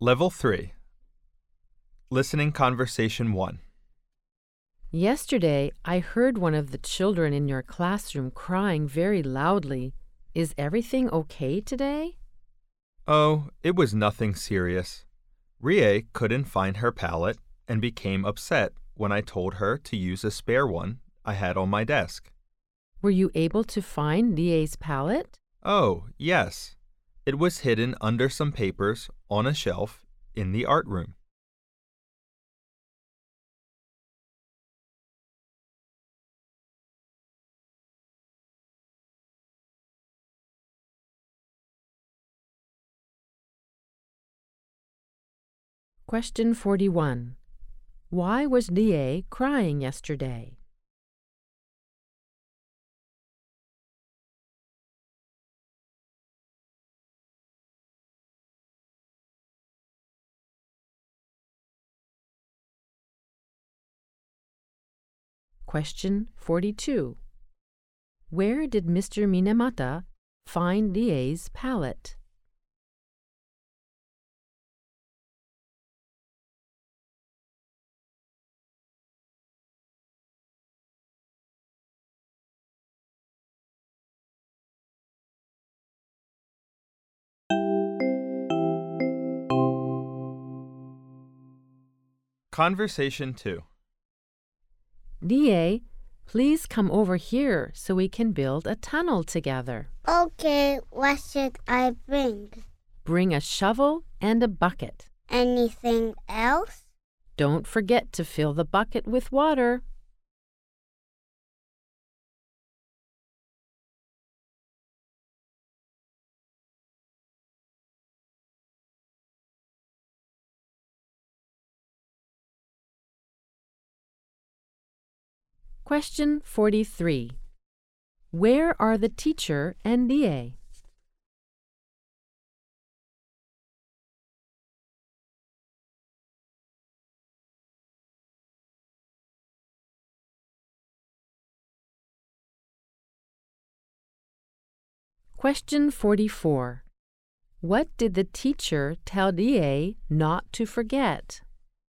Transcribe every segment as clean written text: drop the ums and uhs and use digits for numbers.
Level 3. Listening Conversation 1. Yesterday, I heard one of the children in your classroom crying very loudly. Is everything okay today? Oh, it was nothing serious. Rie couldn't find her palette and became upset when I told her to use a spare one I had on my desk. Were you able to find Lie's palette? Oh, yes. It was hidden under some papers on a shelf in the art room. Question 41. Why was Lie crying yesterday? Question 42. Where did Mr. Minamata find Lie's palette? Conversation 2. Lie, please come over here so we can build a tunnel together. Okay, what should I bring? Bring a shovel and a bucket. Anything else? Don't forget to fill the bucket with water. Question 43. Where are the teacher and Lie? Question 44. What did the teacher tell Lie not to forget?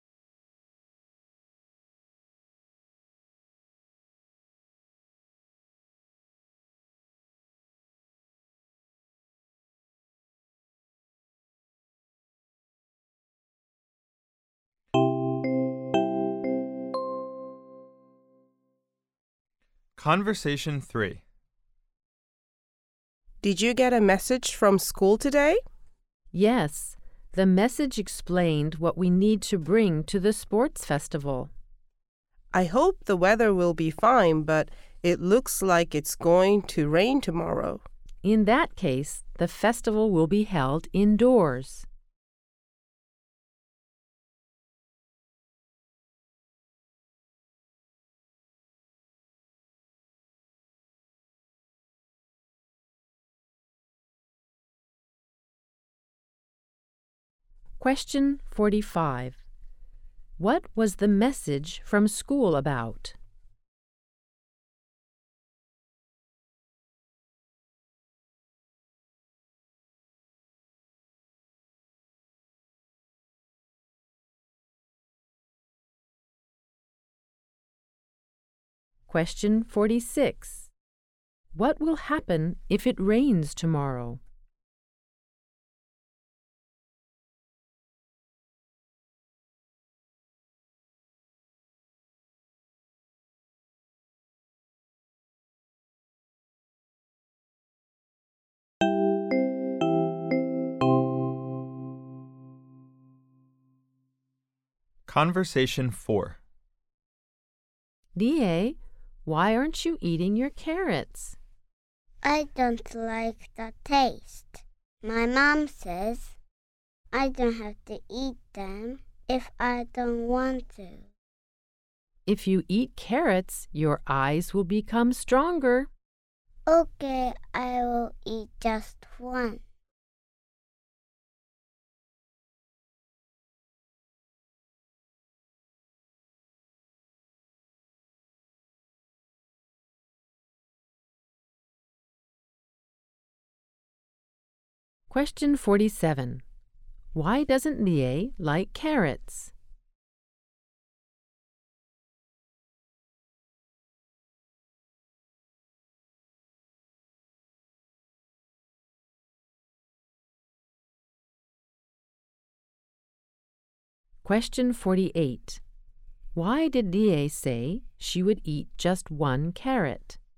Conversation 3. Did you get a message from school today? Yes, the message explained what we need to bring to the sports festival. I hope the weather will be fine, but it looks like it's going to rain tomorrow. In that case, the festival will be held indoors. Question 45. What was the message from school about? Question 46. What will happen if it rains tomorrow? Conversation 4. Lie, why aren't you eating your carrots? I don't like the taste. My mom says I don't have to eat them if I don't want to. If you eat carrots, your eyes will become stronger. Okay, I will eat just one. Question 47. Why doesn't Lie like carrots? Question 48. Why did Lie say she would eat just one carrot?